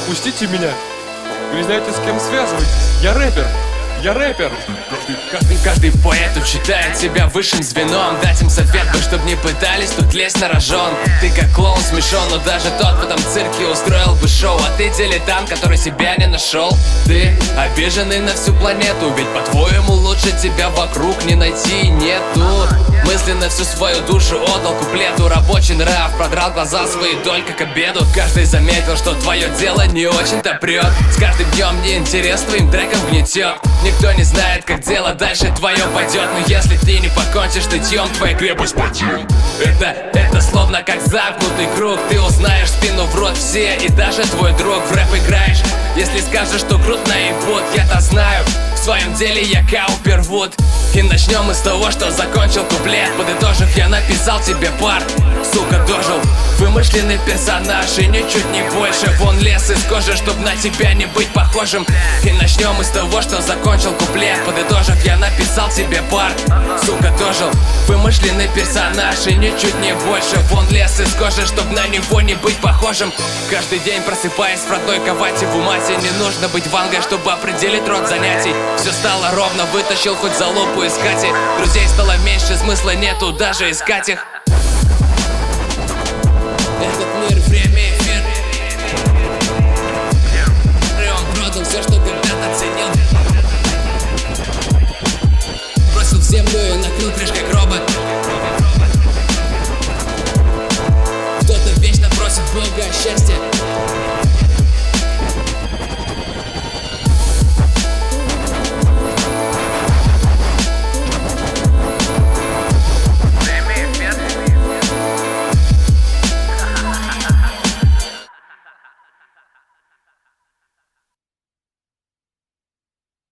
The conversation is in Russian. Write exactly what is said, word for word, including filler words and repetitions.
Отпустите меня. Вы знаете, с кем связываетесь? Я рэпер. Я рэпер. Каждый, каждый поэт считает себя высшим звеном. Дать им совет, бы, чтоб не пытались тут лезть на рожон. Ты как клоун смешон, но даже тот в этом цирке устроил бы шоу. А ты дилетант, который себя не нашел. Ты обиженный на всю планету, ведь по-твоему лучше тебя вокруг не найти нету. Мысленно всю свою душу отдал куплету. Рабочий нрав продрал глаза свои только к обеду. Каждый заметил, что твое дело не очень-то прет. С каждым днем неинтерес твоим треком гнетет. Никто не знает, как дело дальше твое пойдет. Но если ты не покончишь нытьем, твоя крепость падет. Это, это словно как замкнутый круг. Ты узнаешь спину в рот все, и даже твой друг. В рэп играешь, если скажешь, что крут наебут. Я-то знаю, в своем деле я Каупервуд. И начнем мы с того, что закончил куплет. Подытожив, я написал тебе пар. Сука, дожил вымышленный персонаж, и ничуть не больше. Вон лез из кожи, чтоб на тебя не быть похожим. И начнем мы с того, что закончил куплет. Подытожив, я написал тебе пар. Сука, дожил вымышленный персонаж, и ничуть не больше. Вон лез из кожи, чтоб на него не быть похожим. Каждый день просыпаясь в родной кровати, в умате не нужно быть вангой, чтобы определить род занятий. Все стало ровно, вытащил хоть за лупу искать их. Друзей стало меньше, смысла нету даже искать их. Это